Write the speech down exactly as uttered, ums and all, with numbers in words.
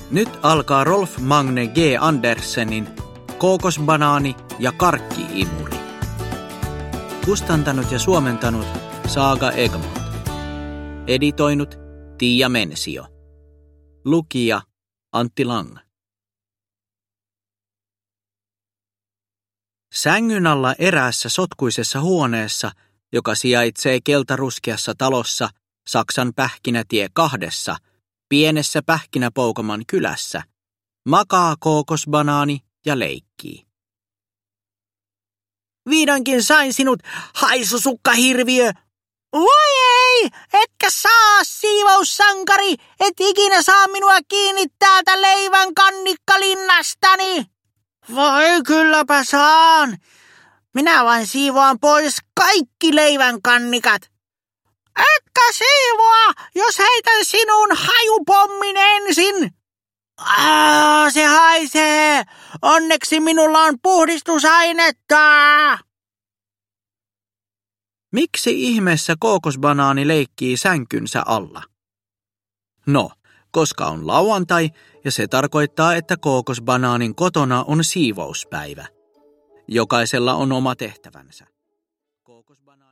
Nyt alkaa Rolf Magne G. Andersenin Kookosbanaani ja karkki-imuri. Kustantanut ja suomentanut Saga Egmont. Editoinut Tiia Mensio. Lukija Antti Lang. Sängyn alla eräässä sotkuisessa huoneessa, joka sijaitsee keltaruskeassa talossa Saksan Pähkinätie kahdessa, pienessä Pähkinäpoukaman kylässä, makaa kookosbanaani ja leikkii. Vihdoinkin sain sinut, haisusukkahirviö! Voi ei, etkä saa, siivoussankari, et ikinä saa minua kiinni täältä leivän kannikkalinnastani. Voi kylläpä saan. Minä vain siivoan pois kaikki leivän kannikat. Etkä siivoa, jos heitän sinun hajupommin ensin. Aa, se haisee. Onneksi minulla on puhdistusainetta. Miksi ihmeessä kookosbanaani leikkii sänkynsä alla? No, koska on lauantai ja se tarkoittaa, että kookosbanaanin kotona on siivouspäivä. Jokaisella on oma tehtävänsä. Kookosbanaani